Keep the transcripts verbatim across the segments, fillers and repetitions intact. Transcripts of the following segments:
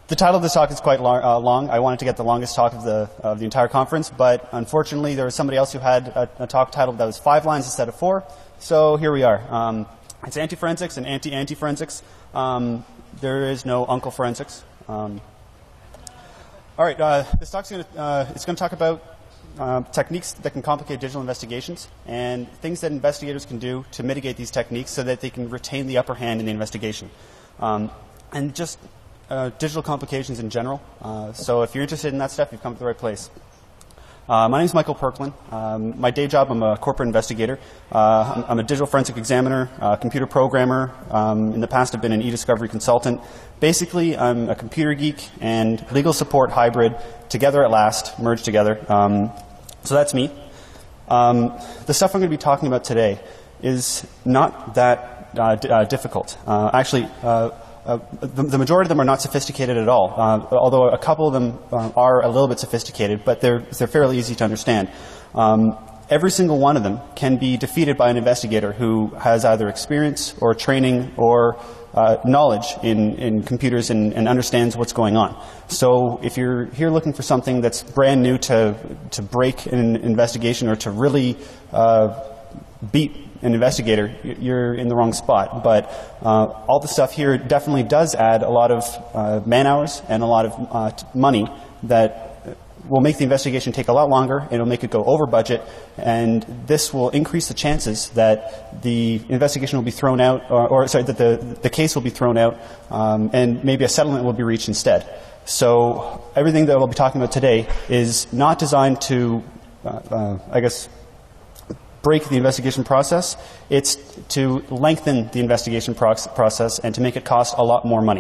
The title of this talk is quite long, uh, long. I wanted to get the longest talk of the, of the entire conference, but unfortunately there was somebody else who had a, a talk titled that was five lines instead of four, so here we are. Um, it's anti-forensics and anti-anti-forensics. Um, there is no uncle forensics. Um, all right, uh, this talk's going to uh, it's going to talk about uh, techniques that can complicate digital investigations and things that investigators can do to mitigate these techniques so that they can retain the upper hand in the investigation. Um, and just Uh, digital complications in general. Uh, so if you're interested in that stuff, you've come to the right place. Uh, my name is Michael Perklin. Um, my day job, I'm a corporate investigator. Uh, I'm, I'm a digital forensic examiner, uh, computer programmer. Um, in the past, I've been an e-discovery consultant. Basically, I'm a computer geek and legal support hybrid, together at last, merged together. Um, so that's me. Um, the stuff I'm going to be talking about today is not that uh, d uh, difficult. Uh, actually, uh, Uh, the, the majority of them are not sophisticated at all, uh, although a couple of them uh, are a little bit sophisticated, but they're, they're fairly easy to understand. Um, every single one of them can be defeated by an investigator who has either experience or training or uh, knowledge in, in computers and, and understands what's going on. So if you're here looking for something that's brand new to, to break an investigation or to really uh, beat an investigator, you're in the wrong spot. But uh, all the stuff here definitely does add a lot of uh, man hours and a lot of uh, money that will make the investigation take a lot longer, and it'll make it go over budget, and this will increase the chances that the investigation will be thrown out, or, or sorry, that the, the case will be thrown out, um, and maybe a settlement will be reached instead. So everything that we'll be talking about today is not designed to, uh, uh, I guess, break the investigation process. It's to lengthen the investigation process and to make it cost a lot more money.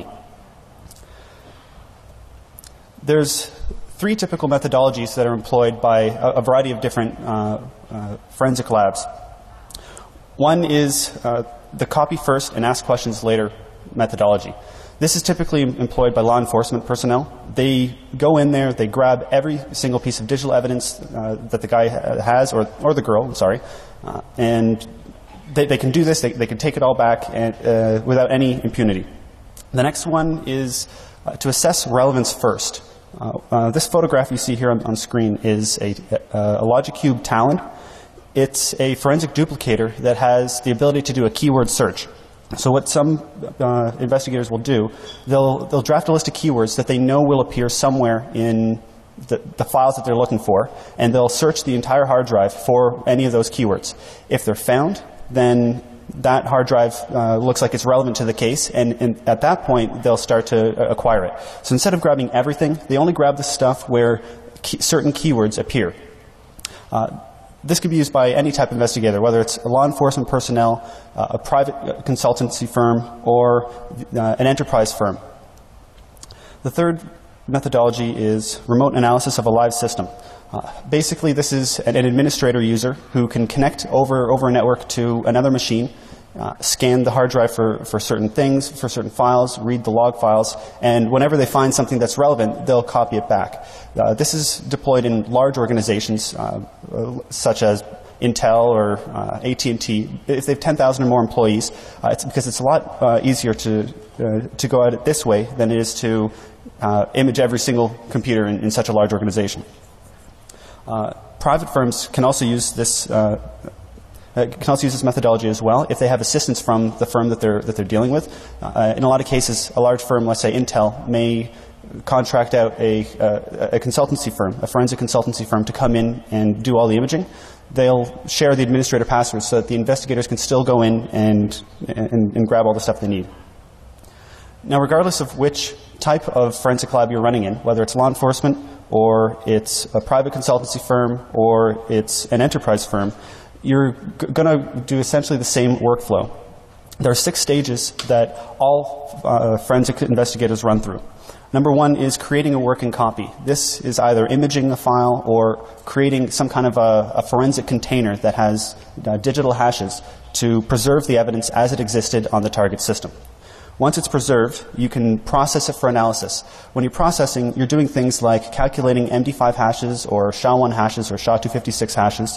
There's three typical methodologies that are employed by a, a variety of different uh, uh, forensic labs. One is uh, the copy first and ask questions later methodology. This is typically employed by law enforcement personnel. They go in there, they grab every single piece of digital evidence uh, that the guy ha has, or, or the girl, I'm sorry, uh, and they, they can do this, they, they can take it all back and, uh, without any impunity. The next one is uh, to assess relevance first. Uh, uh, this photograph you see here on, on screen is a, a, a LogiCube Talon. It's a forensic duplicator that has the ability to do a keyword search. So what some uh, investigators will do, they'll, they'll draft a list of keywords that they know will appear somewhere in the, the files that they're looking for, and they'll search the entire hard drive for any of those keywords. If they're found, then that hard drive uh, looks like it's relevant to the case, and, and at that point they'll start to uh, acquire it. So instead of grabbing everything, they only grab the stuff where key, certain keywords appear. Uh, This can be used by any type of investigator, whether it's a law enforcement personnel, uh, a private consultancy firm, or uh, an enterprise firm. The third methodology is remote analysis of a live system. Uh, basically, this is an, an administrator user who can connect over, over a network to another machine, uh, scan the hard drive for, for certain things, for certain files, read the log files, and whenever they find something that's relevant, they'll copy it back. Uh, this is deployed in large organizations uh, uh, such as Intel or uh, A T and T. If they have ten thousand or more employees, uh, it's because it's a lot uh, easier to, uh, to go at it this way than it is to uh, image every single computer in, in such a large organization. Uh, private firms can also use this uh, Uh, can also use this methodology as well if they have assistance from the firm that they're, that they're dealing with. Uh, in a lot of cases, a large firm, let's say Intel, may contract out a, uh, a consultancy firm, a forensic consultancy firm, to come in and do all the imaging. They'll share the administrator passwords so that the investigators can still go in and, and, and grab all the stuff they need. Now, regardless of which type of forensic lab you're running in, whether it's law enforcement or it's a private consultancy firm or it's an enterprise firm, you're going to do essentially the same workflow. There are six stages that all uh, forensic investigators run through. Number one is creating a working copy. This is either imaging the file or creating some kind of a, a forensic container that has uh, digital hashes to preserve the evidence as it existed on the target system. Once it's preserved, you can process it for analysis. When you're processing, you're doing things like calculating M D five hashes or S H A one hashes or S H A two fifty-six hashes.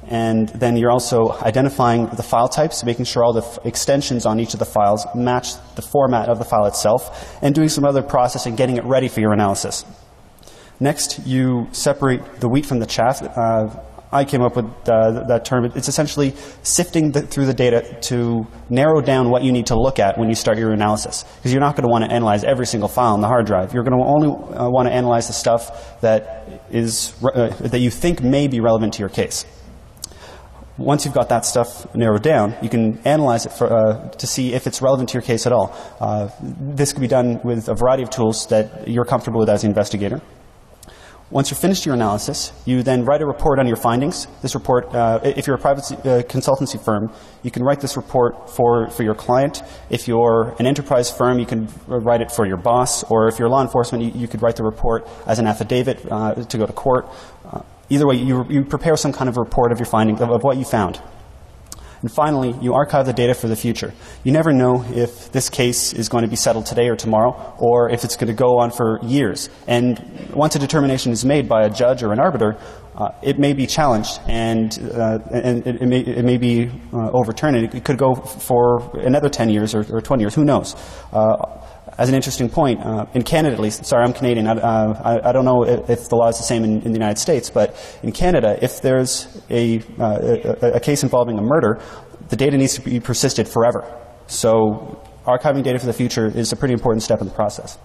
and then you're also identifying the file types, making sure all the f extensions on each of the files match the format of the file itself, and doing some other processing, getting it ready for your analysis. Next, you separate the wheat from the chaff. Uh, I came up with uh, that term. It's essentially sifting the, through the data to narrow down what you need to look at when you start your analysis. Because you're not going to want to analyze every single file on the hard drive. You're going to only uh, want to analyze the stuff that is uh, that you think may be relevant to your case. Once you've got that stuff narrowed down, you can analyze it for, uh, to see if it's relevant to your case at all. Uh, this can be done with a variety of tools that you're comfortable with as an investigator. Once you're finished your analysis, you then write a report on your findings. This report, uh, if you're a private uh, consultancy firm, you can write this report for, for your client. If you're an enterprise firm, you can write it for your boss. Or if you're law enforcement, you, you could write the report as an affidavit uh, to go to court. Uh, either way, you, you prepare some kind of report of your findings, of, of what you found. And finally, you archive the data for the future. You never know if this case is going to be settled today or tomorrow, or if it's going to go on for years. And once a determination is made by a judge or an arbiter, uh, it may be challenged, and, uh, and it, it, may, it may be uh, overturned. And it could go for another ten years or, or twenty years. Who knows? Uh, As an interesting point, uh, in Canada at least, sorry, I'm Canadian, I, uh, I, I don't know if, if the law is the same in, in the United States, but in Canada, if there's a, uh, a, a case involving a murder, the data needs to be persisted forever. So archiving data for the future is a pretty important step in the process.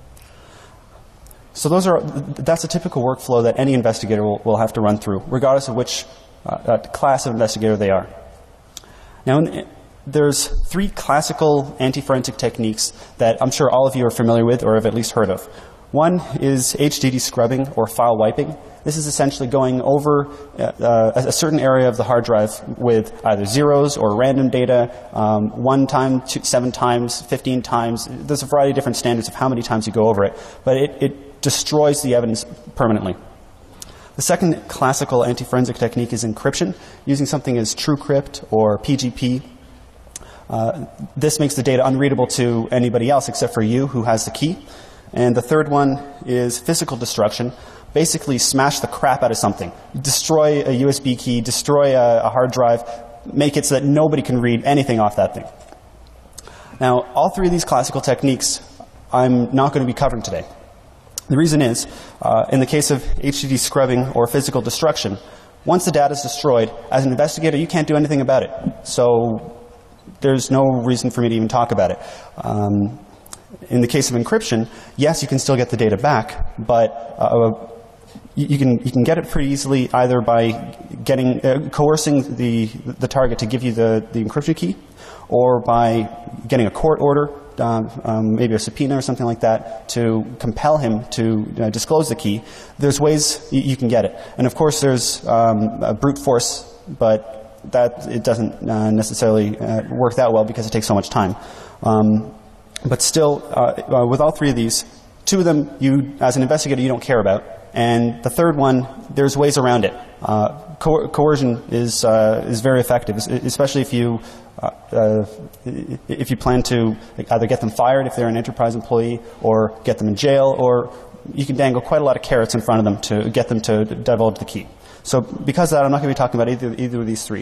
So those are, that's a typical workflow that any investigator will, will have to run through, regardless of which uh, class of investigator they are. Now, in, there's three classical anti-forensic techniques that I'm sure all of you are familiar with or have at least heard of. One is H D D scrubbing or file wiping. This is essentially going over uh, a certain area of the hard drive with either zeros or random data, um, one time, two, seven times, fifteen times. There's a variety of different standards of how many times you go over it, but it, it destroys the evidence permanently. The second classical anti-forensic technique is encryption, using something as TrueCrypt or P G P. Uh, this makes the data unreadable to anybody else except for you who has the key. And the third one is physical destruction. Basically smash the crap out of something. Destroy a U S B key, destroy a, a hard drive, make it so that nobody can read anything off that thing. Now, all three of these classical techniques I'm not going to be covering today. The reason is, uh, in the case of H D D scrubbing or physical destruction, once the data is destroyed, as an investigator, you can't do anything about it. So there's no reason for me to even talk about it. Um, in the case of encryption, yes, you can still get the data back, but uh, you, you can you can get it pretty easily either by getting uh, coercing the the target to give you the the encryption key, or by getting a court order, um, um, maybe a subpoena or something like that, to compel him to uh, disclose the key. There's ways you, you can get it, and of course there's um, a brute force, but that it doesn't uh, necessarily uh, work that well because it takes so much time. Um, but still, uh, uh, with all three of these, two of them, you, as an investigator, you don't care about. And the third one, there's ways around it. Uh, co coercion is, uh, is very effective, especially if you, uh, uh, if you plan to either get them fired if they're an enterprise employee, or get them in jail, or you can dangle quite a lot of carrots in front of them to get them to divulge the key. So because of that, I'm not going to be talking about either, either of these three.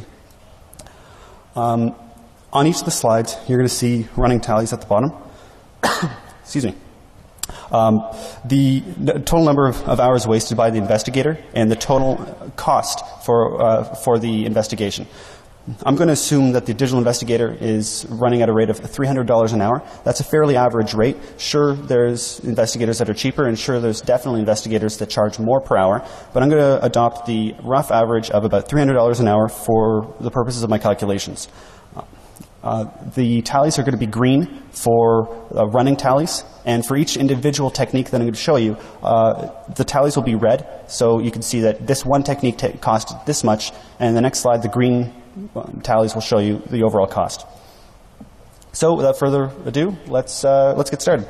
Um, on each of the slides, you're going to see running tallies at the bottom. Excuse me. Um, the, the total number of, of hours wasted by the investigator and the total cost for, uh, for the investigation. I'm going to assume that the digital investigator is running at a rate of three hundred dollars an hour. That's a fairly average rate. Sure, there's investigators that are cheaper, and sure, there's definitely investigators that charge more per hour, but I'm going to adopt the rough average of about three hundred dollars an hour for the purposes of my calculations. Uh, the tallies are going to be green for uh, running tallies, and for each individual technique that I'm going to show you, uh, the tallies will be red, so you can see that this one technique t cost this much, and in the next slide, the green tallies will show you the overall cost. So without further ado, let's, uh, let's get started.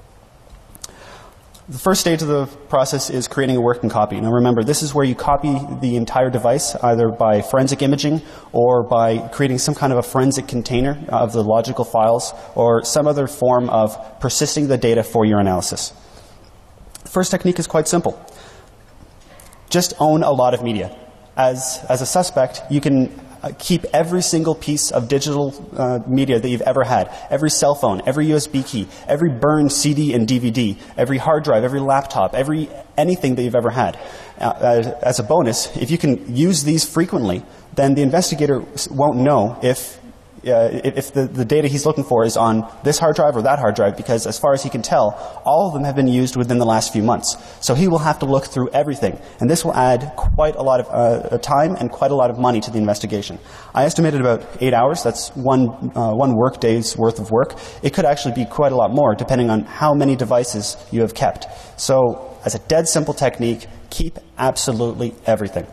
The first stage of the process is creating a working copy. Now remember, this is where you copy the entire device either by forensic imaging or by creating some kind of a forensic container of the logical files or some other form of persisting the data for your analysis. The first technique is quite simple. Just own a lot of media. as, as a suspect, you can uh, keep every single piece of digital uh, media that you've ever had, every cell phone, every U S B key, every burned C D and D V D, every hard drive, every laptop, every anything that you've ever had. Uh, as a bonus, if you can use these frequently, then the investigator won't know if Uh, if the, the data he's looking for is on this hard drive or that hard drive, because as far as he can tell, all of them have been used within the last few months. So he will have to look through everything, and this will add quite a lot of uh, time and quite a lot of money to the investigation. I estimated about eight hours. That's one, uh, one work day's worth of work. It could actually be quite a lot more, depending on how many devices you have kept. So, as a dead simple technique, keep absolutely everything.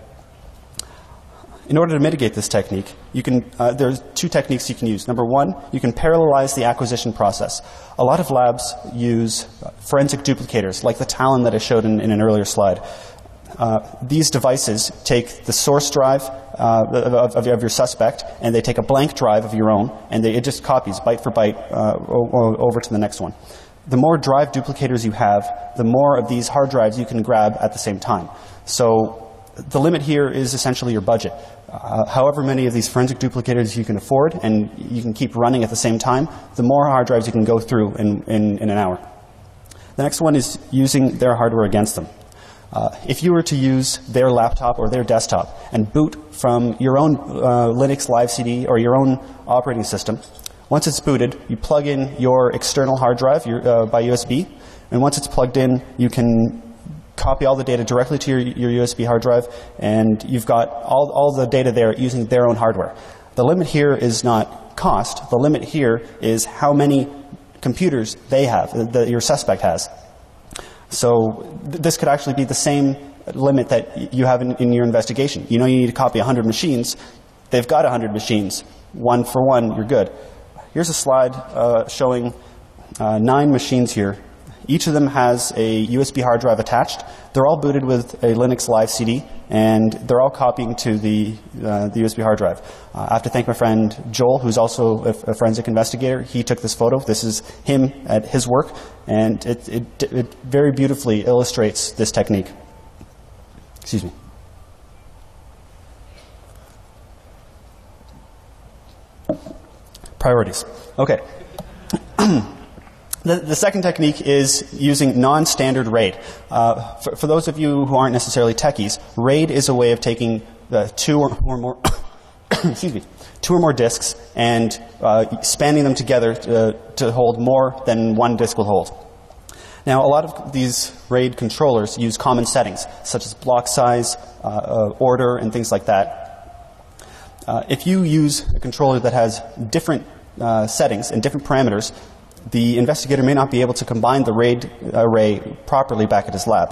In order to mitigate this technique, you can, uh, there's two techniques you can use. Number one, you can parallelize the acquisition process. A lot of labs use forensic duplicators, like the Talon that I showed in, in an earlier slide. Uh, these devices take the source drive uh, of, of, of your suspect, and they take a blank drive of your own, and they, it just copies byte for byte uh, over to the next one. The more drive duplicators you have, the more of these hard drives you can grab at the same time. So the limit here is essentially your budget. Uh, however many of these forensic duplicators you can afford and you can keep running at the same time, the more hard drives you can go through in, in, in an hour. The next one is using their hardware against them. Uh, if you were to use their laptop or their desktop and boot from your own uh, Linux Live C D or your own operating system, once it's booted, you plug in your external hard drive your, uh, by U S B, and once it's plugged in, you can copy all the data directly to your, your U S B hard drive, and you've got all, all the data there using their own hardware. The limit here is not cost. The limit here is how many computers they have, that your suspect has. So th this could actually be the same limit that you have in, in your investigation. You know you need to copy one hundred machines. They've got one hundred machines. One for one, you're good. Here's a slide uh, showing uh, nine machines here. Each of them has a U S B hard drive attached. They're all booted with a Linux Live C D, and they're all copying to the, uh, the U S B hard drive. Uh, I have to thank my friend Joel, who's also a, a forensic investigator. He took this photo. This is him at his work, and it, it, it very beautifully illustrates this technique. Excuse me. Priorities. Okay. The, the second technique is using non-standard RAID. Uh, for, for those of you who aren't necessarily techies, RAID is a way of taking the two or, or more, excuse me, two or more disks and uh, spanning them together to, to hold more than one disk will hold. Now, a lot of these RAID controllers use common settings, such as block size, uh, uh, order, and things like that. Uh, if you use a controller that has different uh, settings and different parameters, the investigator may not be able to combine the RAID array properly back at his lab.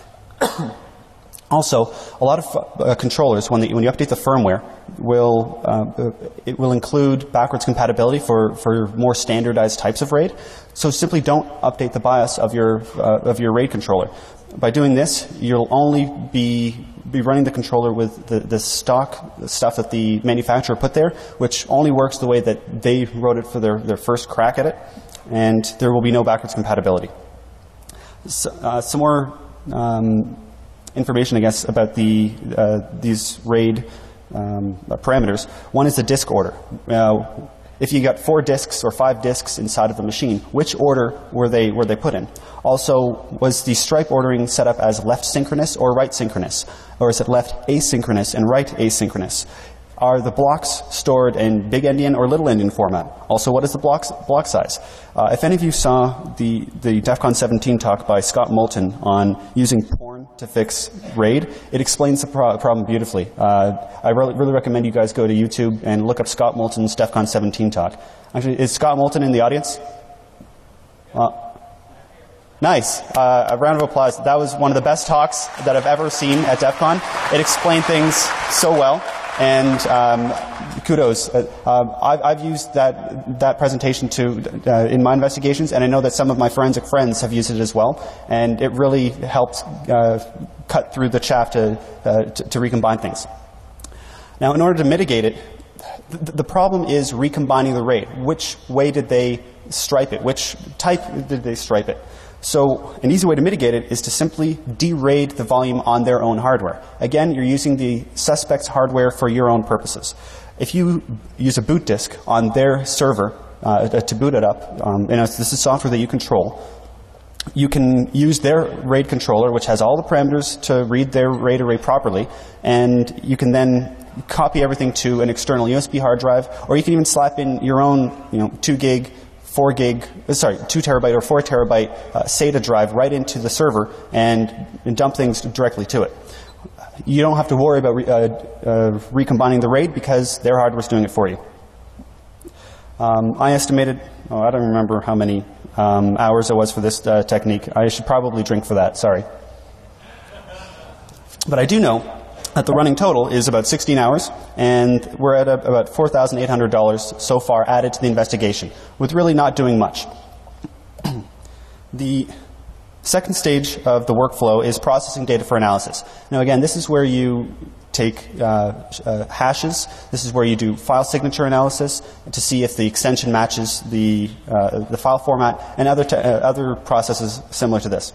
Also, a lot of uh, controllers, when, the, when you update the firmware, will, uh, it will include backwards compatibility for, for more standardized types of RAID. So simply don't update the BIOS of your, uh, of your RAID controller. By doing this, you'll only be, be running the controller with the, the stock stuff that the manufacturer put there, which only works the way that they wrote it for their, their first crack at it, and there will be no backwards compatibility. So, uh, some more um, information, I guess, about the, uh, these RAID um, parameters. One is the disk order. Uh, if you got four disks or five disks inside of a machine, which order were they, were they put in? Also, was the stripe ordering set up as left synchronous or right synchronous? Or is it left asynchronous and right asynchronous? Are the blocks stored in big endian or little endian format? Also, what is the block, block size? Uh, if any of you saw the, the DEF CON seventeen talk by Scott Moulton on using porn to fix RAID, it explains the pro problem beautifully. Uh, I really, really recommend you guys go to YouTube and look up Scott Moulton's DEF CON seventeen talk. Actually, is Scott Moulton in the audience? Uh, nice. Uh, a round of applause. That was one of the best talks that I've ever seen at DEF CON. It explained things so well. And um, kudos. Uh, uh, I've, I've used that, that presentation to, uh, in my investigations, and I know that some of my forensic friends have used it as well. And it really helped uh, cut through the chaff to, uh, to, to recombine things. Now, in order to mitigate it, th the problem is recombining the RAID. Which way did they stripe it? Which type did they stripe it? So an easy way to mitigate it is to simply de-RAID the volume on their own hardware. Again, you're using the suspect's hardware for your own purposes. If you use a boot disk on their server uh, to boot it up, um, and this is software that you control, you can use their RAID controller, which has all the parameters to read their RAID array properly, and you can then copy everything to an external U S B hard drive, or you can even slap in your own, you know, two gig, four gig, sorry, two terabyte or four terabyte uh, SATA drive right into the server and, and dump things directly to it. You don't have to worry about re, uh, uh, recombining the RAID because their hardware is doing it for you. Um, I estimated, oh, I don't remember how many um, hours it was for this uh, technique. I should probably drink for that, sorry. But I do know that the running total is about sixteen hours, and we're at a, about four thousand eight hundred dollars so far added to the investigation, with really not doing much. The second stage of the workflow is processing data for analysis. Now again, this is where you take uh, uh, hashes. This is where you do file signature analysis to see if the extension matches the, uh, the file format, and other, uh, other processes similar to this.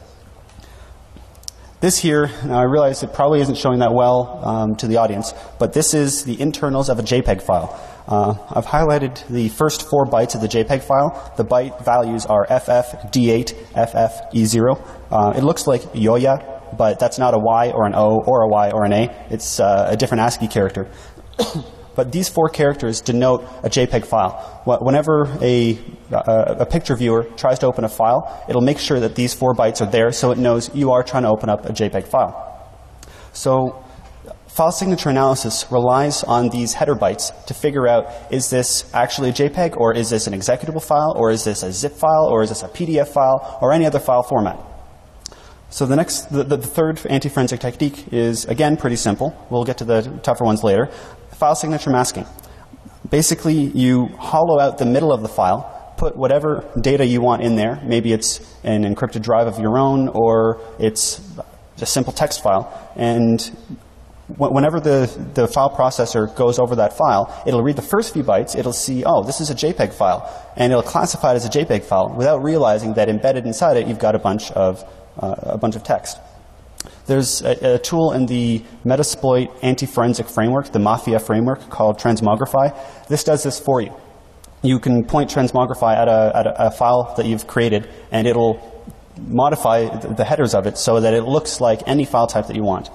This here, now I realize it probably isn't showing that well um, to the audience, but this is the internals of a JPEG file. Uh, I've highlighted the first four bytes of the JPEG file. The byte values are F F, D eight, F F, E zero. Uh, it looks like Yoya, but that's not a Y or an O or a Y or an A. It's uh, a different ASCII character. But these four characters denote a JPEG file. Whenever a, a, a picture viewer tries to open a file, it'll make sure that these four bytes are there so it knows you are trying to open up a JPEG file. So file signature analysis relies on these header bytes to figure out, is this actually a JPEG, or is this an executable file, or is this a zip file, or is this a P D F file, or any other file format. So the next, the, the third anti-forensic technique is, again, pretty simple. We'll get to the tougher ones later. File signature masking. Basically, you hollow out the middle of the file, put whatever data you want in there. Maybe it's an encrypted drive of your own, or it's a simple text file. And whenever the, the file processor goes over that file, it'll read the first few bytes, it'll see, oh, this is a JPEG file, and it'll classify it as a JPEG file without realizing that embedded inside it you've got a bunch of, uh, a bunch of text. There's a, a tool in the Metasploit anti-forensic framework, the Mafia framework, called Transmogrify. This does this for you. You can point Transmogrify at a, at a, a file that you've created, and it'll modify the, the headers of it so that it looks like any file type that you want.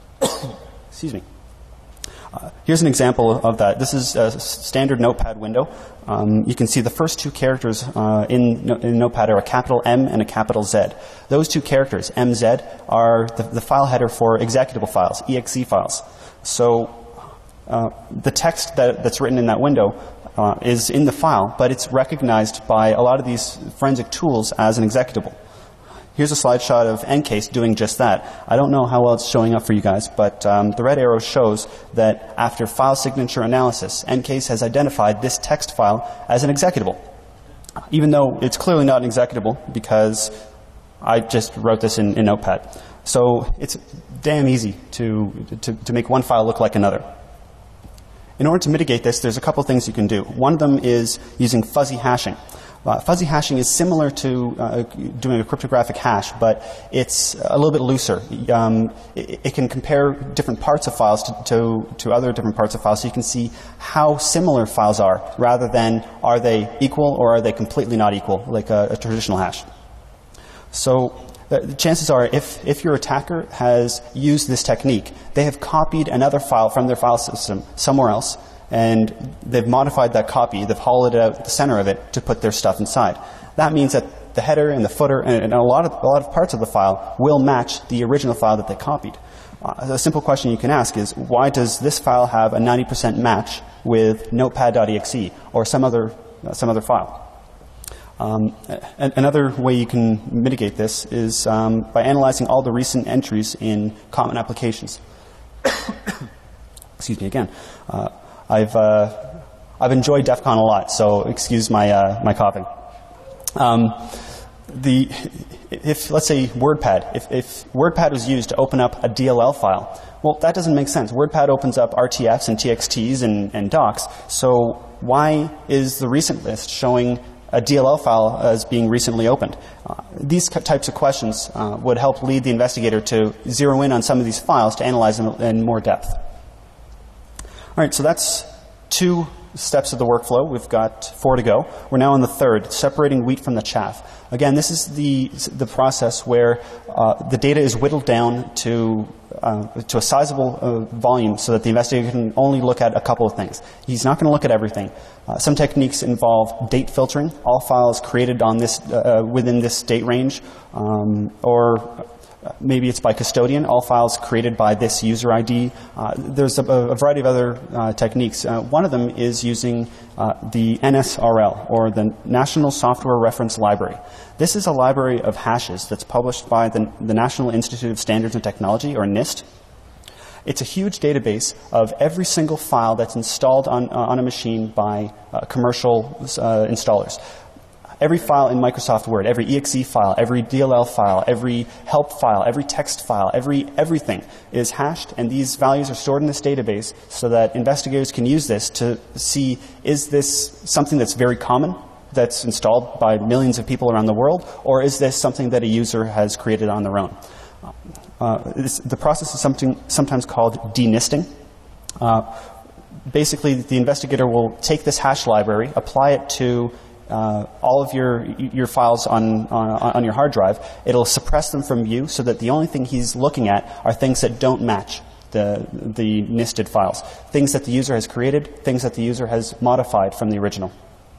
Excuse me. Uh, here's an example of that. This is a standard Notepad window. Um, you can see the first two characters uh, in, in Notepad are a capital M and a capital Z. Those two characters, M Z, are the, the file header for executable files, E X E files. So uh, the text that, that's written in that window uh, is in the file, but it's recognized by a lot of these forensic tools as an executable. Here's a slide shot of Encase doing just that. I don't know how well it's showing up for you guys, but um, the red arrow shows that after file signature analysis, Encase has identified this text file as an executable, even though it's clearly not an executable because I just wrote this in, in Notepad. So it's damn easy to, to, to make one file look like another. In order to mitigate this, there's a couple things you can do. One of them is using fuzzy hashing. Uh, fuzzy hashing is similar to uh, doing a cryptographic hash, but it's a little bit looser. Um, it, it can compare different parts of files to, to, to other different parts of files, so you can see how similar files are, rather than are they equal or are they completely not equal, like a, a traditional hash. So uh, the chances are, if, if your attacker has used this technique, they have copied another file from their file system somewhere else, and they've modified that copy, they've hollowed it out the center of it to put their stuff inside. That means that the header and the footer and, and a, lot of, a lot of parts of the file will match the original file that they copied. Uh, a simple question you can ask is, why does this file have a ninety percent match with notepad.exe or some other, uh, some other file? Um, another way you can mitigate this is um, by analyzing all the recent entries in common applications. Excuse me again. Uh, I've uh, I've enjoyed DEF CON a lot, so excuse my uh, my coughing. Um, the if let's say WordPad, if, if WordPad was used to open up a D L L file, well, that doesn't make sense. WordPad opens up R T Fs and T X Ts and, and docs. So why is the recent list showing a D L L file as being recently opened? Uh, these types of questions uh, would help lead the investigator to zero in on some of these files to analyze them in more depth. All right, so that's two steps of the workflow. We've got four to go. We're now on the third, separating wheat from the chaff. Again, this is the the process where uh, the data is whittled down to uh, to a sizable uh, volume so that the investigator can only look at a couple of things. He's not going to look at everything. Uh, some techniques involve date filtering, all files created on this uh, within this date range, um, or maybe it's by custodian, all files created by this user I D. Uh, there's a, a variety of other uh, techniques. Uh, one of them is using uh, the N S R L, or the National Software Reference Library. This is a library of hashes that's published by the, the National Institute of Standards and Technology, or NIST. It's a huge database of every single file that's installed on, uh, on a machine by uh, commercial uh, installers. Every file in Microsoft Word, every E X E file, every D L L file, every help file, every text file, every everything is hashed, and these values are stored in this database so that investigators can use this to see, is this something that's very common, that's installed by millions of people around the world, or is this something that a user has created on their own? Uh, this, the process is something sometimes called denisting. Uh, basically, the investigator will take this hash library, apply it to Uh, all of your your files on, on on your hard drive. It'll suppress them from view so that the only thing he's looking at are things that don't match the the nisted files, things that the user has created, things that the user has modified from the original.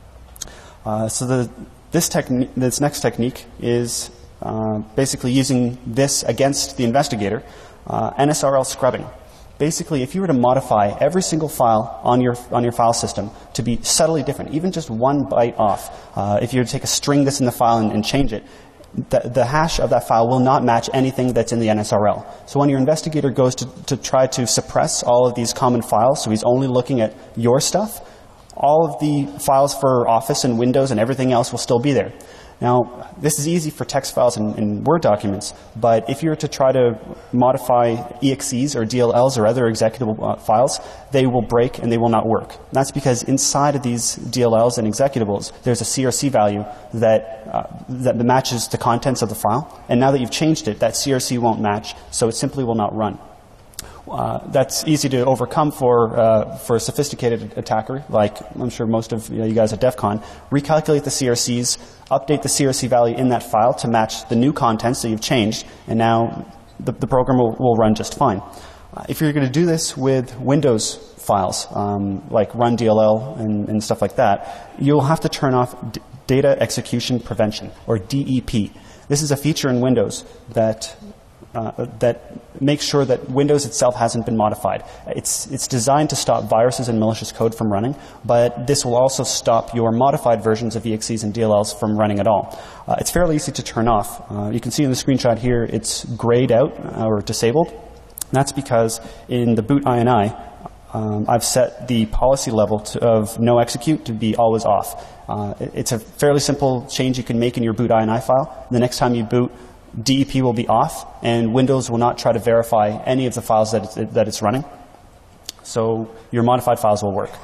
Uh, so the this technique, this next technique is uh, basically using this against the investigator, uh, N S R L scrubbing. Basically, if you were to modify every single file on your on your file system to be subtly different, even just one byte off, uh, if you were to take a string that's in the file and, and change it, the, the hash of that file will not match anything that's in the N S R L. So when your investigator goes to, to try to suppress all of these common files, so he's only looking at your stuff, all of the files for Office and Windows and everything else will still be there. Now, this is easy for text files and, and Word documents, but if you were to try to modify E X Es or D L Ls or other executable uh, files, they will break and they will not work. And that's because inside of these D L Ls and executables, there's a C R C value that, uh, that matches the contents of the file. And now that you've changed it, that C R C won't match, so it simply will not run. Uh, that's easy to overcome for uh, for a sophisticated attacker, like I'm sure most of you, know, you guys at DEF CON. Recalculate the C R Cs, update the C R C value in that file to match the new contents that you've changed, and now the, the program will, will run just fine. Uh, if you're going to do this with Windows files, um, like run D L L and, and stuff like that, you'll have to turn off D data execution prevention, or D E P. This is a feature in Windows that Uh, that makes sure that Windows itself hasn't been modified. It's, it's designed to stop viruses and malicious code from running, but this will also stop your modified versions of E X Es and D L Ls from running at all. Uh, it's fairly easy to turn off. Uh, you can see in the screenshot here it's grayed out uh, or disabled. And that's because in the boot I N I, um, I've set the policy level to, of no execute to be always off. Uh, it, it's a fairly simple change you can make in your boot I N I file. The next time you boot, D E P will be off, and Windows will not try to verify any of the files that it's, that it's running. So your modified files will work.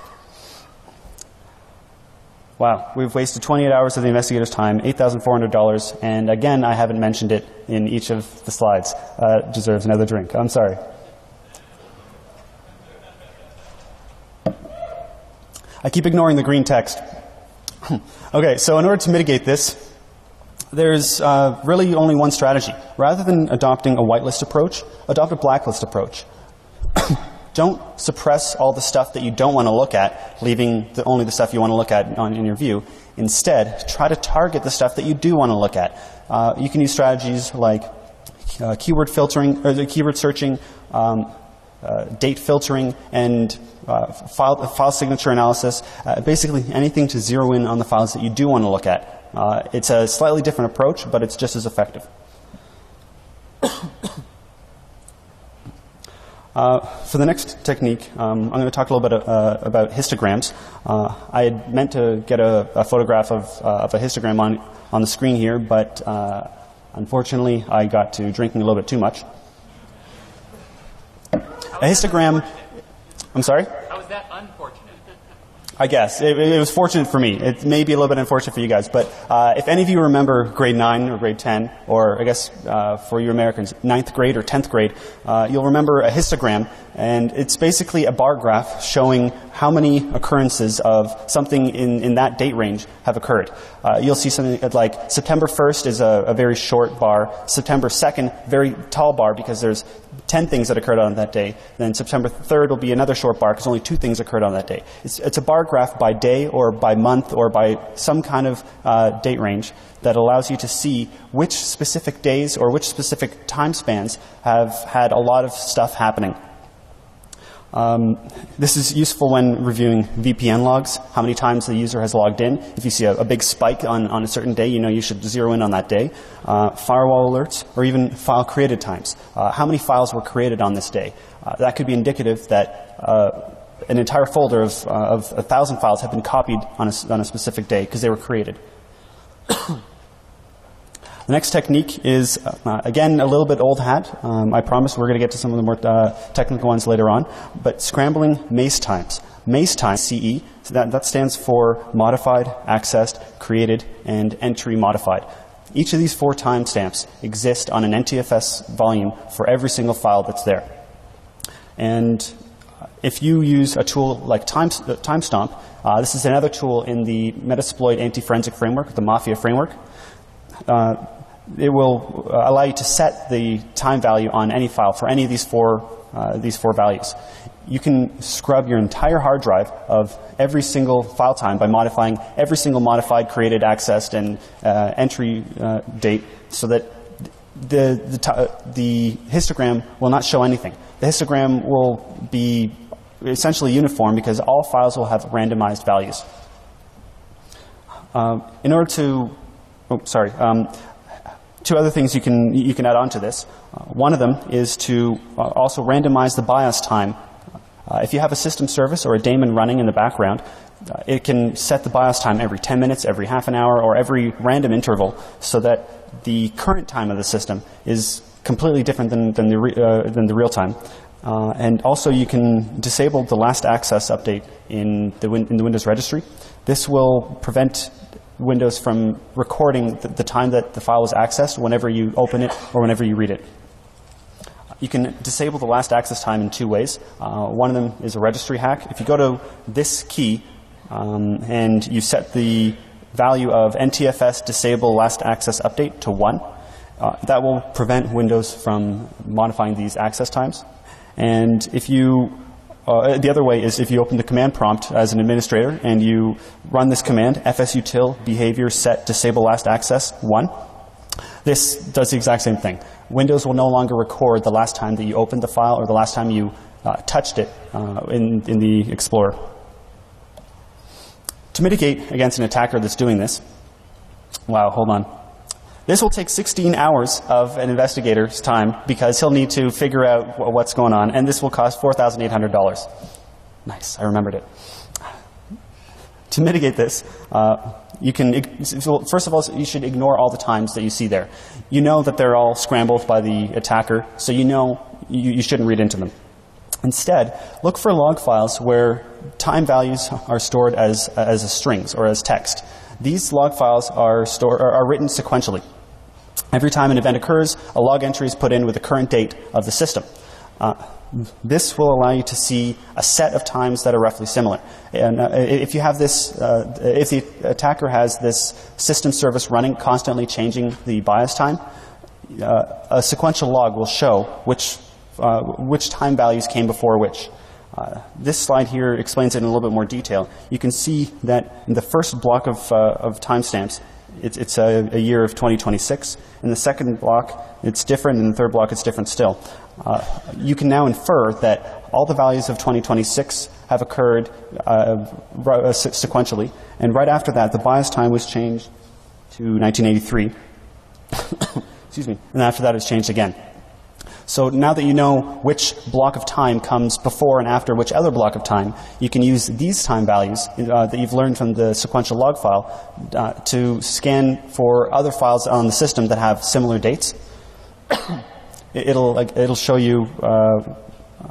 Wow, we've wasted twenty-eight hours of the investigator's time, eight thousand four hundred dollars, and again, I haven't mentioned it in each of the slides. Uh, deserves another drink. I'm sorry. I keep ignoring the green text. Okay, so in order to mitigate this, there's uh, really only one strategy. Rather than adopting a whitelist approach, adopt a blacklist approach. Don't suppress all the stuff that you don't want to look at, leaving the, only the stuff you want to look at on, in your view. Instead, try to target the stuff that you do want to look at. Uh, you can use strategies like uh, keyword filtering, or the keyword searching, um, uh, date filtering, and uh, file, file signature analysis. Uh, basically, anything to zero in on the files that you do want to look at. Uh, it's a slightly different approach, but it's just as effective. uh, for the next technique, um, I'm going to talk a little bit uh, about histograms. Uh, I had meant to get a, a photograph of, uh, of a histogram on, on the screen here, but uh, unfortunately I got to drinking a little bit too much. A histogram... I'm sorry? How is that unfortunate? I guess. It, it was fortunate for me. It may be a little bit unfortunate for you guys. But uh, if any of you remember grade nine or grade ten, or I guess uh, for you Americans, ninth grade or tenth grade, uh, you'll remember a histogram. And it's basically a bar graph showing how many occurrences of something in, in that date range have occurred. Uh, you'll see something like September first is a, a very short bar. September second, very tall bar because there's ten things that occurred on that day. Then September third will be another short bar because only two things occurred on that day. It's, it's a bar graph by day or by month or by some kind of uh, date range that allows you to see which specific days or which specific time spans have had a lot of stuff happening. Um, this is useful when reviewing V P N logs, how many times the user has logged in. If you see a, a big spike on, on a certain day, you know you should zero in on that day. Uh, firewall alerts, or even file created times. Uh, how many files were created on this day? Uh, that could be indicative that uh, an entire folder of, uh, of a thousand files have been copied on a, on a specific day because they were created. The next technique is, uh, again, a little bit old hat. Um, I promise we're going to get to some of the more uh, technical ones later on. But scrambling maze times. Maze time, C E, so that, that stands for modified, accessed, created, and entry modified. Each of these four timestamps exist on an N T F S volume for every single file that's there. And if you use a tool like Time, uh, Timestomp, uh, this is another tool in the Metasploit anti-forensic framework, the Mafia framework. Uh, it will uh, allow you to set the time value on any file for any of these four, uh, these four values. You can scrub your entire hard drive of every single file time by modifying every single modified, created, accessed, and uh, entry uh, date so that the, the, the histogram will not show anything. The histogram will be essentially uniform because all files will have randomized values. Uh, in order to Oh, sorry. Um, two other things you can you can add on to this. Uh, one of them is to uh, also randomize the BIOS time. Uh, if you have a system service or a daemon running in the background, uh, it can set the BIOS time every ten minutes, every half an hour, or every random interval, so that the current time of the system is completely different than than the re, uh, than the real time. Uh, and also, you can disable the last access update in the win in the Windows registry. This will prevent Windows from recording the, the time that the file was accessed whenever you open it or whenever you read it. You can disable the last access time in two ways. Uh, one of them is a registry hack. If you go to this key um, and you set the value of N T F S disable last access update to one, uh, that will prevent Windows from modifying these access times. And if you Uh, the other way is if you open the command prompt as an administrator and you run this command, fsutil behavior set disable last access one. This does the exact same thing. Windows will no longer record the last time that you opened the file or the last time you uh, touched it uh, in, in the Explorer. To mitigate against an attacker that's doing this, wow, hold on. This will take sixteen hours of an investigator's time because he'll need to figure out what's going on, and this will cost four thousand eight hundred dollars. Nice, I remembered it. To mitigate this, uh, you can, first of all, you should ignore all the times that you see there. You know that they're all scrambled by the attacker, so you know you, you shouldn't read into them. Instead, look for log files where time values are stored as, as a strings or as text. These log files are, store, are written sequentially. Every time an event occurs, a log entry is put in with the current date of the system. Uh, this will allow you to see a set of times that are roughly similar. And uh, if you have this, uh, if the attacker has this system service running, constantly changing the BIOS time, uh, a sequential log will show which, uh, which time values came before which. Uh, this slide here explains it in a little bit more detail. You can see that in the first block of, uh, of timestamps, it's, it's a, a year of twenty twenty-six. In the second block, it's different. In the third block, it's different still. Uh, you can now infer that all the values of twenty twenty-six have occurred uh, sequentially. And right after that, the BIOS time was changed to nineteen eighty-three. Excuse me. And after that, it's changed again. So now that you know which block of time comes before and after which other block of time, you can use these time values uh, that you've learned from the sequential log file uh, to scan for other files on the system that have similar dates. it'll, like, it'll show you uh,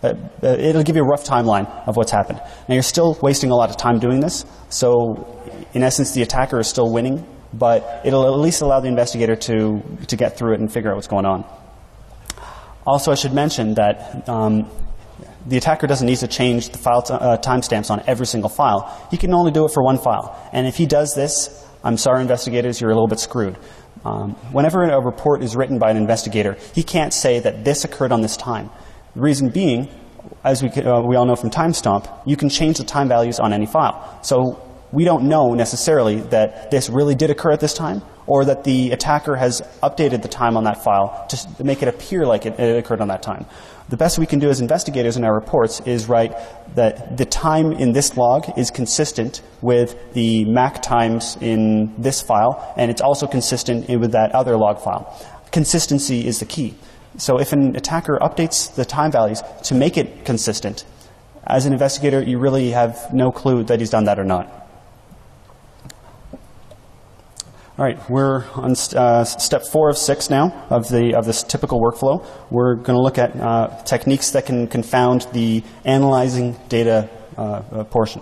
uh, it'll give you a rough timeline of what's happened. Now, you're still wasting a lot of time doing this, so in essence, the attacker is still winning, but it'll at least allow the investigator to, to get through it and figure out what's going on. Also, I should mention that um, the attacker doesn't need to change the file t- uh, timestamps on every single file. He can only do it for one file. And if he does this, I'm sorry, investigators, you're a little bit screwed. Um, whenever a report is written by an investigator, he can't say that this occurred on this time. The reason being, as we, uh, we all know from Timestomp, you can change the time values on any file. So we don't know necessarily that this really did occur at this time, or that the attacker has updated the time on that file to make it appear like it, it occurred on that time. The best we can do as investigators in our reports is write that the time in this log is consistent with the M A C times in this file, and it's also consistent with that other log file. Consistency is the key. So if an attacker updates the time values to make it consistent, as an investigator, you really have no clue that he's done that or not. All right, we're on uh, step four of six now of the of this typical workflow. We're going to look at uh, techniques that can confound the analyzing data uh, uh, portion.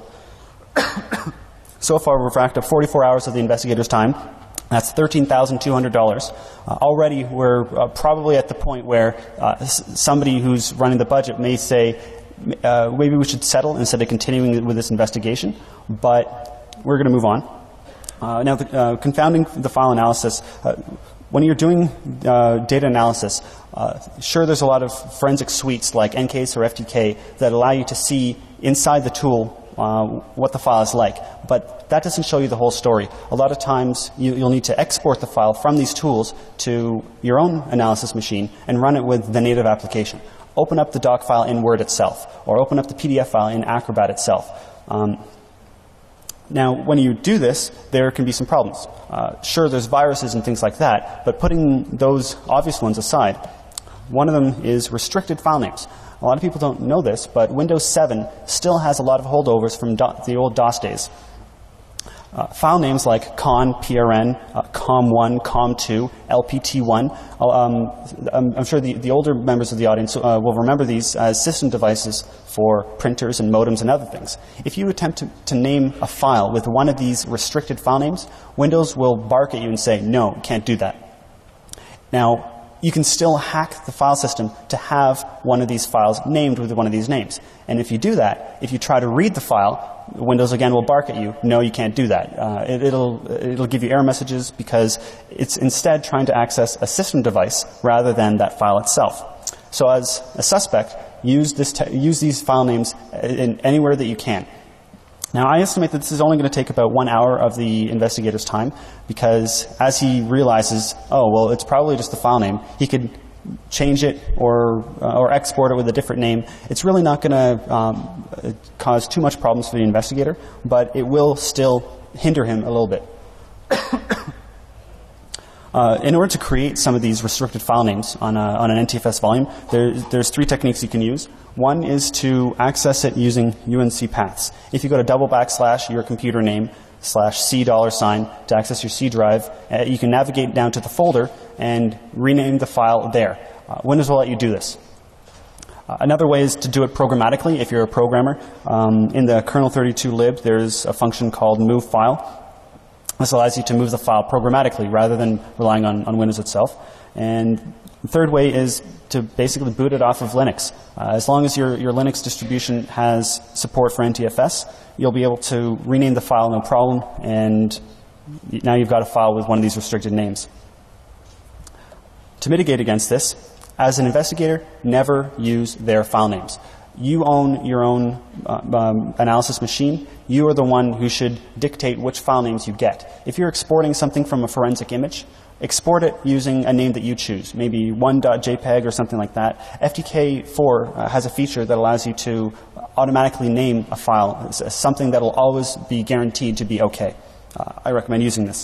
So far, we've racked up forty-four hours of the investigator's time. That's thirteen thousand two hundred dollars. Uh, already, we're uh, probably at the point where uh, s- somebody who's running the budget may say, uh, maybe we should settle instead of continuing with this investigation. But we're going to move on. Uh, now, the, uh, confounding the file analysis, uh, when you're doing uh, data analysis, uh, sure, there's a lot of forensic suites like N CASE or F T K that allow you to see inside the tool uh, what the file is like. But that doesn't show you the whole story. A lot of times, you, you'll need to export the file from these tools to your own analysis machine and run it with the native application. Open up the doc file in Word itself, or open up the P D F file in Acrobat itself. Um, Now, when you do this, there can be some problems. Uh, sure, there's viruses and things like that, but putting those obvious ones aside, one of them is restricted file names. A lot of people don't know this, but Windows seven still has a lot of holdovers from do- the old DOS days. Uh, file names like con, prn, uh, com one, com two, L P T one. Um, I'm, I'm sure the, the older members of the audience uh, will remember these as system devices for printers and modems and other things. If you attempt to, to name a file with one of these restricted file names, Windows will bark at you and say, no, you can't do that. Now, you can still hack the file system to have one of these files named with one of these names. And if you do that, if you try to read the file, Windows again will bark at you, no, you can't do that. Uh, it, it'll, it'll give you error messages because it's instead trying to access a system device rather than that file itself. So as a suspect, use, this te- use these file names in anywhere that you can. Now, I estimate that this is only going to take about one hour of the investigator's time because as he realizes, oh, well, it's probably just the file name, he could change it or uh, or export it with a different name. It's really not going to um, cause too much problems for the investigator, but it will still hinder him a little bit. Uh, in order to create some of these restricted file names on, a, on an N T F S volume, there, there's three techniques you can use. One is to access it using U N C paths. If you go to double backslash your computer name slash C dollar sign to access your C drive, uh, you can navigate down to the folder and rename the file there. Uh, Windows will let you do this. Uh, another way is to do it programmatically if you're a programmer. Um, in the kernel thirty-two lib, there's a function called move file. This allows you to move the file programmatically rather than relying on, on Windows itself. And the third way is to basically boot it off of Linux. Uh, as long as your, your Linux distribution has support for N T F S, you'll be able to rename the file no problem, and now you've got a file with one of these restricted names. To mitigate against this, as an investigator, never use their file names. You own your own uh, um, analysis machine. You are the one who should dictate which file names you get. If you're exporting something from a forensic image, export it using a name that you choose, maybe one dot J P G or something like that. F T K four uh, has a feature that allows you to automatically name a file. It's something that will always be guaranteed to be okay. Uh, I recommend using this.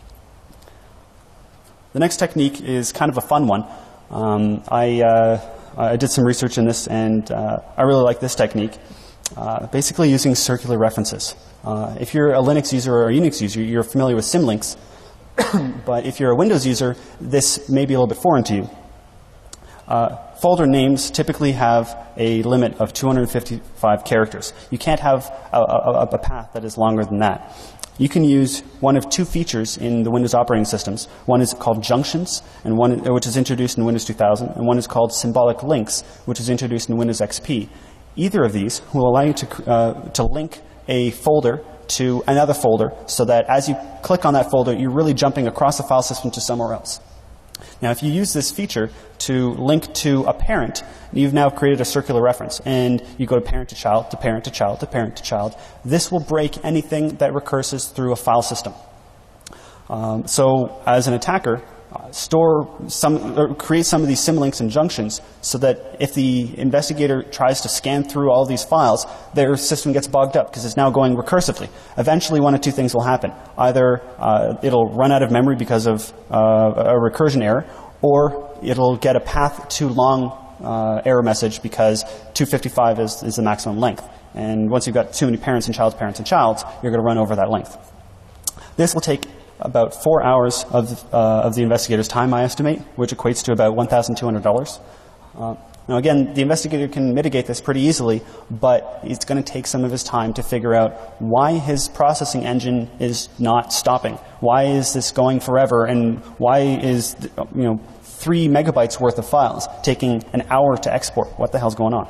The next technique is kind of a fun one. Um, I, uh, I did some research in this, and uh, I really like this technique. Uh, basically using circular references. Uh, if you're a Linux user or a Unix user, you're familiar with symlinks. But if you're a Windows user, this may be a little bit foreign to you. Uh, folder names typically have a limit of two hundred fifty-five characters. You can't have a, a, a path that is longer than that. You can use one of two features in the Windows operating systems. One is called junctions, and one which is introduced in Windows two thousand, and one is called symbolic links, which is introduced in Windows X P. Either of these will allow you to, uh, to link a folder to another folder so that as you click on that folder, you're really jumping across the file system to somewhere else. Now, if you use this feature to link to a parent, you've now created a circular reference, and you go to parent to child, to parent to child, to parent to child. This will break anything that recurses through a file system. Um, so, as an attacker, uh, store some, or create some of these symlinks and junctions so that if the investigator tries to scan through all these files, their system gets bogged up because it's now going recursively. Eventually, one of two things will happen. Either uh, it'll run out of memory because of uh, a recursion error, or it'll get a path too long uh, error message because two fifty-five is, is the maximum length. And once you've got too many parents and childs, parents and childs, you're going to run over that length. This will take about four hours of, uh, of the investigator's time, I estimate, which equates to about one thousand two hundred dollars. Uh, now, again, the investigator can mitigate this pretty easily, but it's going to take some of his time to figure out why his processing engine is not stopping. Why is this going forever, and why is, you know, three megabytes worth of files taking an hour to export? What the hell's going on?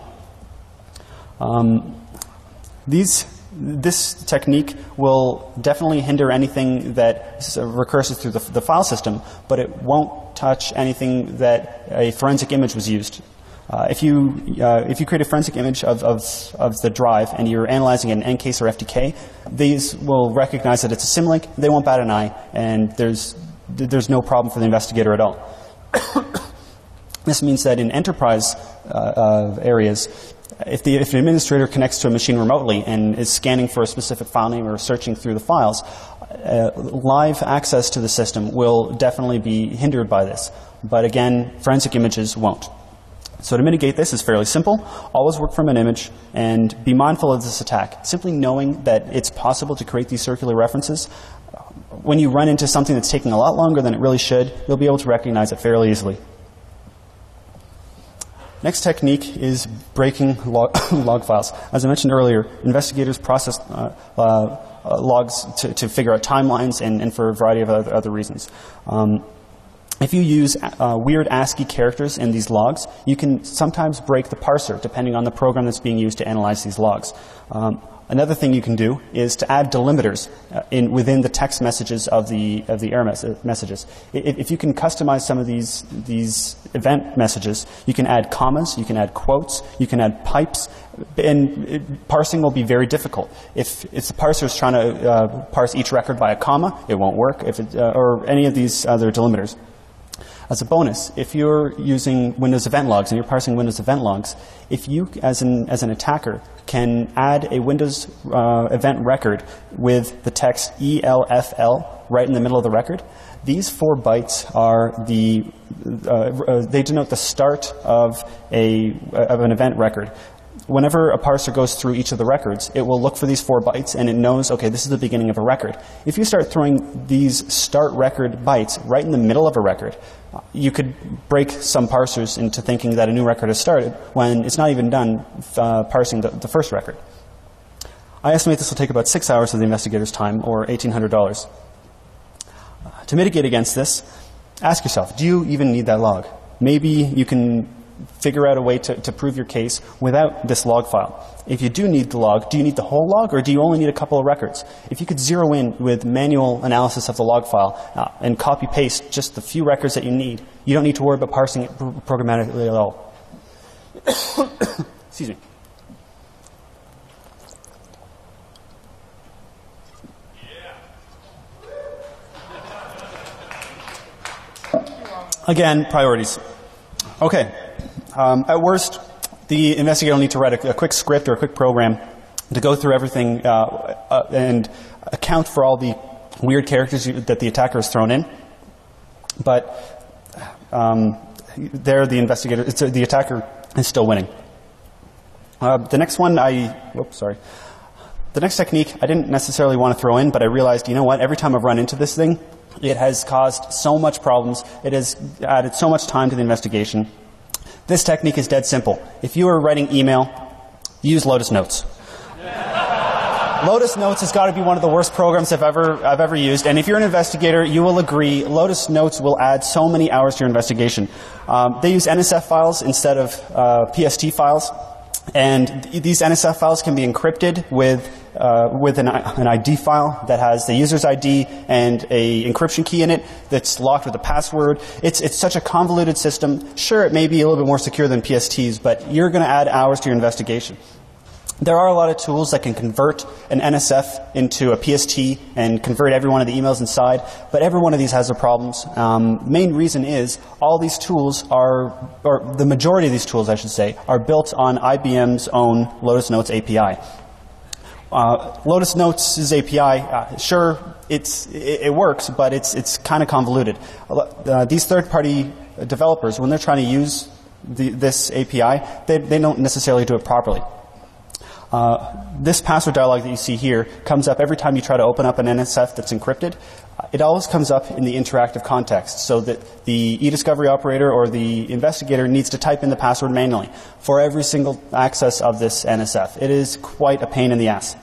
Um, these... This technique will definitely hinder anything that recurses through the, the file system, but it won't touch anything that a forensic image was used. Uh, if you uh, if you create a forensic image of, of of the drive and you're analyzing it in N CASE or F T K, these will recognize that it's a symlink. They won't bat an eye, and there's there's no problem for the investigator at all. This means that in enterprise uh, uh, areas, If, the, if an administrator connects to a machine remotely and is scanning for a specific file name or searching through the files, uh, live access to the system will definitely be hindered by this. But again, forensic images won't. So to mitigate this is fairly simple. Always work from an image and be mindful of this attack. Simply knowing that it's possible to create these circular references, when you run into something that's taking a lot longer than it really should, you'll be able to recognize it fairly easily. Next technique is breaking log, log files. As I mentioned earlier, investigators process uh, uh, logs to, to figure out timelines and, and for a variety of other, other reasons. Um, if you use uh, weird ASCII characters in these logs, you can sometimes break the parser depending on the program that's being used to analyze these logs. Um, Another thing you can do is to add delimiters uh, in, within the text messages of the, of the error mes messages. If, if you can customize some of these, these event messages, you can add commas, you can add quotes, you can add pipes, and it, parsing will be very difficult. If, if the parser is trying to uh, parse each record by a comma, it won't work, if it, uh, or any of these other delimiters. As a bonus, if you're using Windows event logs and you're parsing Windows event logs, if you, as an, as an attacker, can add a Windows uh, event record with the text E L F L right in the middle of the record, these four bytes are the, uh, uh, they denote the start of, a, of an event record. Whenever a parser goes through each of the records, it will look for these four bytes and it knows, okay, this is the beginning of a record. If you start throwing these start record bytes right in the middle of a record, you could break some parsers into thinking that a new record has started when it's not even done uh, parsing the, the first record. I estimate this will take about six hours of the investigator's time, or eighteen hundred dollars. Uh, to mitigate against this, ask yourself, do you even need that log? Maybe you can figure out a way to, to prove your case without this log file. If you do need the log, do you need the whole log, or do you only need a couple of records? If you could zero in with manual analysis of the log file uh, and copy paste just the few records that you need, you don't need to worry about parsing it pr programmatically at all. Excuse me. Again, priorities. Okay. Um, at worst, the investigator will need to write a, a quick script or a quick program to go through everything uh, uh, and account for all the weird characters you, that the attacker has thrown in. But um, there, the investigator, it's, uh, the attacker is still winning. Uh, the next one, I, whoops, sorry. The next technique, I didn't necessarily want to throw in, but I realized, you know what? Every time I've run into this thing, it has caused so much problems. It has added so much time to the investigation. This technique is dead simple. If you are writing email, use Lotus Notes. Lotus Notes has got to be one of the worst programs I've ever, I've ever used. And if you're an investigator, you will agree, Lotus Notes will add so many hours to your investigation. Um, they use N S F files instead of uh, P S T files. And th these N S F files can be encrypted with, uh, with an, an I D file that has the user's I D and a encryption key in it that's locked with a password. It's, it's such a convoluted system. Sure, it may be a little bit more secure than P S Ts, but you're going to add hours to your investigation. There are a lot of tools that can convert an N S F into a P S T and convert every one of the emails inside, but every one of these has their problems. Um, main reason is all these tools are, or the majority of these tools, I should say, are built on I B M's own Lotus Notes A P I. Uh, Lotus Notes' A P I, uh, sure, it's, it, it works, but it's, it's kind of convoluted. Uh, these third-party developers, when they're trying to use the, this A P I, they, they don't necessarily do it properly. Uh, this password dialog that you see here comes up every time you try to open up an N S F that's encrypted. Uh, it always comes up in the interactive context, so that the e-discovery operator or the investigator needs to type in the password manually for every single access of this N S F. It is quite a pain in the ass.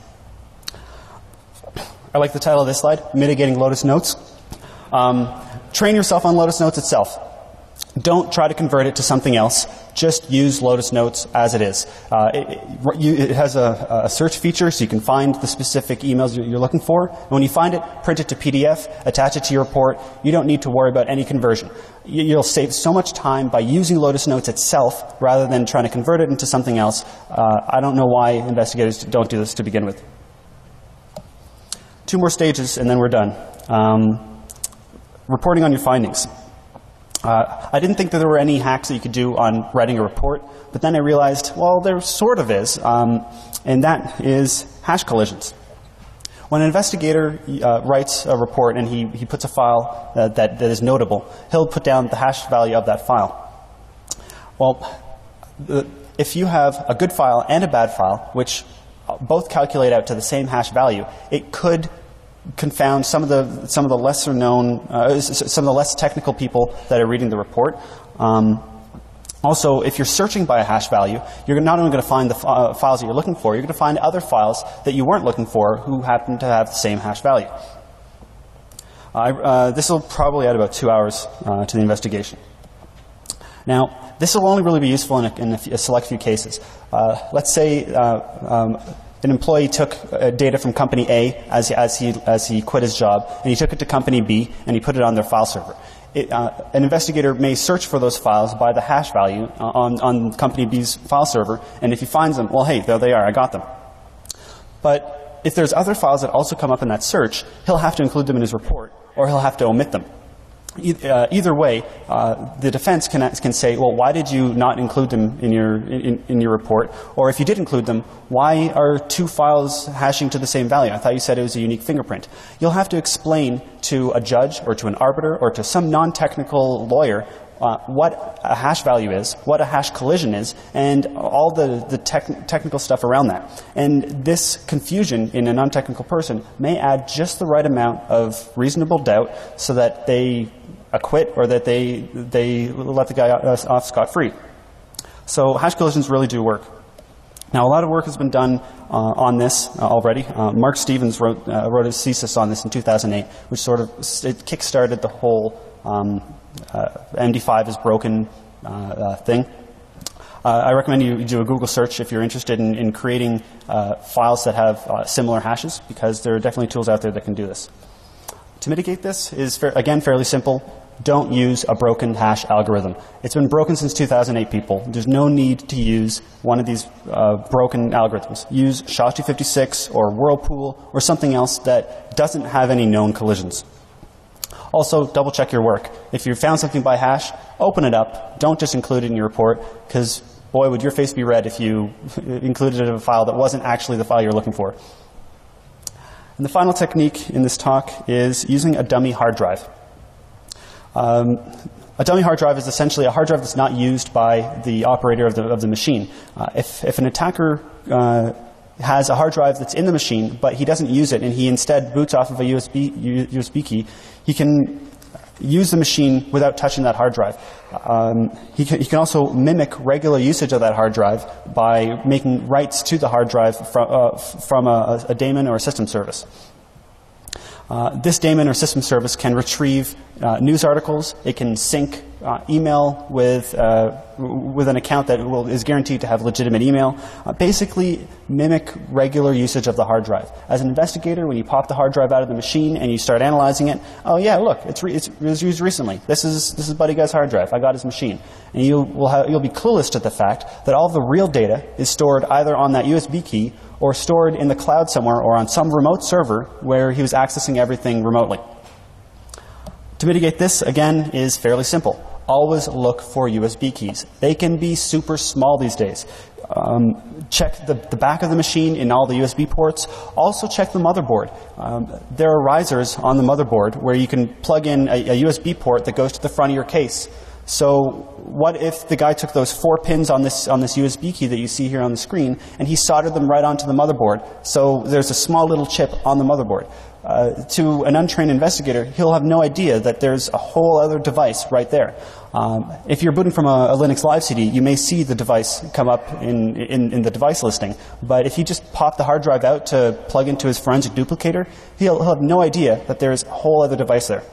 I like the title of this slide, Mitigating Lotus Notes. Um, train yourself on Lotus Notes itself. Don't try to convert it to something else. Just use Lotus Notes as it is. Uh, it, it, you, it has a, a search feature, so you can find the specific emails you're looking for. And when you find it, print it to P D F, attach it to your report. You don't need to worry about any conversion. You, you'll save so much time by using Lotus Notes itself rather than trying to convert it into something else. Uh, I don't know why investigators don't do this to begin with. Two more stages, and then we're done. Um, reporting on your findings. Uh, I didn't think that there were any hacks that you could do on writing a report, but then I realized, well, there sort of is, um, and that is hash collisions. When an investigator uh, writes a report and he, he puts a file uh, that, that is notable, he'll put down the hash value of that file. Well, the, if you have a good file and a bad file, which both calculate out to the same hash value, it could confound some of the some of the lesser known, uh, some of the less technical people that are reading the report. Um, also, if you're searching by a hash value, you're not only going to find the uh, files that you're looking for, you're going to find other files that you weren't looking for who happen to have the same hash value. Uh, uh, this will probably add about two hours uh, to the investigation. Now, this will only really be useful in a, in a, few, a select few cases. Uh, let's say uh, um, an employee took uh, data from company A as, as, he, as he quit his job, and he took it to company B, and he put it on their file server. It, uh, an investigator may search for those files by the hash value uh, on, on company B's file server, and if he finds them, well, hey, there they are, I got them. But if there's other files that also come up in that search, he'll have to include them in his report, or he'll have to omit them. E uh, either way, uh, the defense can, can say, well, why did you not include them in your, in, in your report? Or if you did include them, why are two files hashing to the same value? I thought you said it was a unique fingerprint. You'll have to explain to a judge or to an arbiter or to some non-technical lawyer uh, what a hash value is, what a hash collision is, and all the, the tech technical stuff around that. And this confusion in a non-technical person may add just the right amount of reasonable doubt so that they acquit or that they, they let the guy off scot-free. So hash collisions really do work. Now, a lot of work has been done uh, on this uh, already. Uh, Mark Stevens wrote, uh, wrote his thesis on this in two thousand eight, which sort of it kick-started the whole um, uh, M D five is broken uh, uh, thing. Uh, I recommend you do a Google search if you're interested in, in creating uh, files that have uh, similar hashes, because there are definitely tools out there that can do this. To mitigate this is, fa again, fairly simple. Don't use a broken hash algorithm. It's been broken since two thousand eight, people. There's no need to use one of these uh, broken algorithms. Use S H A two fifty-six or Whirlpool or something else that doesn't have any known collisions. Also, double check your work. If you found something by hash, open it up. Don't just include it in your report, because boy, would your face be red if you included it in a file that wasn't actually the file you're looking for. And the final technique in this talk is using a dummy hard drive. Um, a dummy hard drive is essentially a hard drive that's not used by the operator of the, of the machine. Uh, if, if an attacker uh, has a hard drive that's in the machine, but he doesn't use it, and he instead boots off of a U S B, U S B key, he can use the machine without touching that hard drive. Um, he, can, he can also mimic regular usage of that hard drive by making writes to the hard drive from, uh, from a, a daemon or a system service. Uh, this daemon or system service can retrieve uh, news articles. It can sync uh, email with uh, with an account that will, is guaranteed to have legitimate email. Uh, basically, mimic regular usage of the hard drive. As an investigator, when you pop the hard drive out of the machine and you start analyzing it, oh yeah, look, it's, re it's it was used recently. This is this is Buddy Guy's hard drive. I got his machine, and you will have, you'll be clueless to the fact that all the real data is stored either on that U S B key or stored in the cloud somewhere or on some remote server where he was accessing everything remotely. To mitigate this, again, is fairly simple. Always look for U S B keys. They can be super small these days. Um, check the, the back of the machine in all the U S B ports. Also check the motherboard. Um, there are risers on the motherboard where you can plug in a, a U S B port that goes to the front of your case. So what if the guy took those four pins on this, on this U S B key that you see here on the screen and he soldered them right onto the motherboard? So there's a small little chip on the motherboard. Uh, to an untrained investigator, he'll have no idea that there's a whole other device right there. Um, if you're booting from a, a Linux Live C D, you may see the device come up in, in, in the device listing. But if you just pop the hard drive out to plug into his forensic duplicator, he'll, he'll have no idea that there's a whole other device there.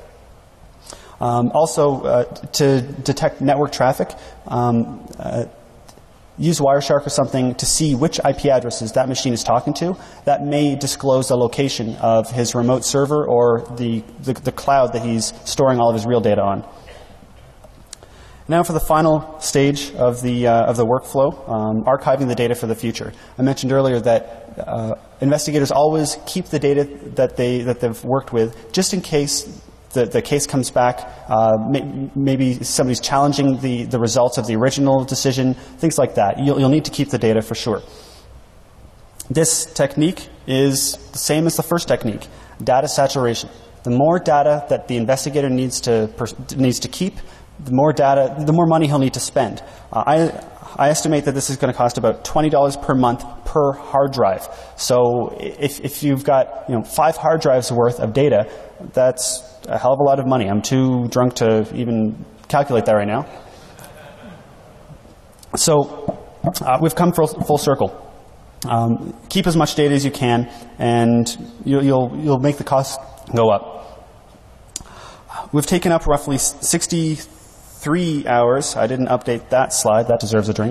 Um, also, uh, to detect network traffic, um, uh, use Wireshark or something to see which I P addresses that machine is talking to. That may disclose the location of his remote server or the, the, the cloud that he's storing all of his real data on. Now for the final stage of the, uh, of the workflow, um, archiving the data for the future. I mentioned earlier that uh, investigators always keep the data that, they, that they've worked with just in case The, the case comes back, uh, may, maybe somebody's challenging the, the results of the original decision, things like that. You'll, you'll need to keep the data for sure. This technique is the same as the first technique, data saturation. The more data that the investigator needs to, needs to keep, the more data, the more money he'll need to spend. Uh, I, I estimate that this is going to cost about twenty dollars per month per hard drive. So if, if you've got you know, five hard drives worth of data, that's a hell of a lot of money. I'm too drunk to even calculate that right now. So uh, we've come full, full circle. Um, keep as much data as you can, and you'll, you'll, you'll make the cost go up. We've taken up roughly sixty-three hours. I didn't update that slide. That deserves a drink.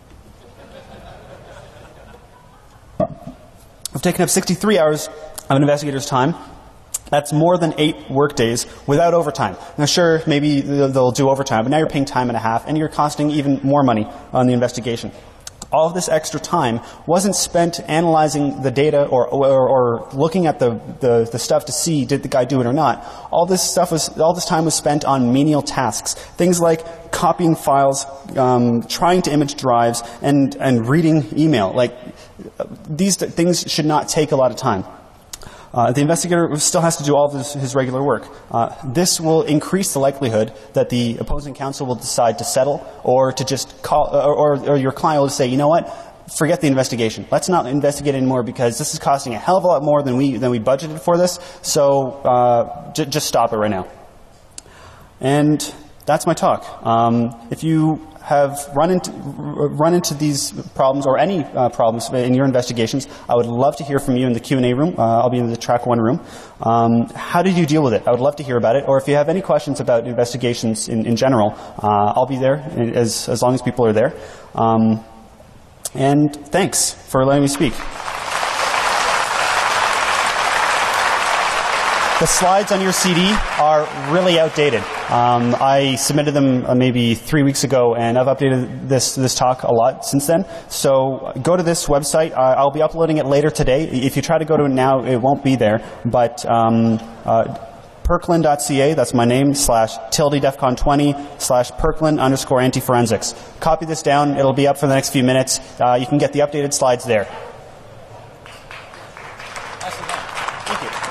We've taken up sixty-three hours of an investigator's time. That's more than eight work days without overtime. Now sure, maybe they'll do overtime, but now you're paying time and a half, and you're costing even more money on the investigation. All of this extra time wasn't spent analyzing the data or, or, or looking at the, the, the stuff to see did the guy do it or not. All this stuff was, all this time was spent on menial tasks. Things like copying files, um, trying to image drives, and, and reading email. Like, these things should not take a lot of time. Uh, the investigator still has to do all of his, his regular work. Uh, this will increase the likelihood that the opposing counsel will decide to settle or to just call, or, or, or your client will say, you know what, forget the investigation. Let's not investigate anymore because this is costing a hell of a lot more than we, than we budgeted for this, so uh, j just stop it right now. And that's my talk. Um, if you have run into, run into these problems or any uh, problems in your investigations, I would love to hear from you in the Q and A room. Uh, I'll be in the track one room. Um, how did you deal with it? I would love to hear about it. Or if you have any questions about investigations in, in general, uh, I'll be there as, as long as people are there. Um, and thanks for letting me speak. The slides on your C D are really outdated. Um, I submitted them uh, maybe three weeks ago, and I've updated this this talk a lot since then. So go to this website. Uh, I'll be uploading it later today. If you try to go to it now, it won't be there. But um, uh, Perklin dot C A, that's my name, slash tilde defcon twenty, slash Perklin underscore anti-forensics. Copy this down. It'll be up for the next few minutes. Uh, you can get the updated slides there. Thank you.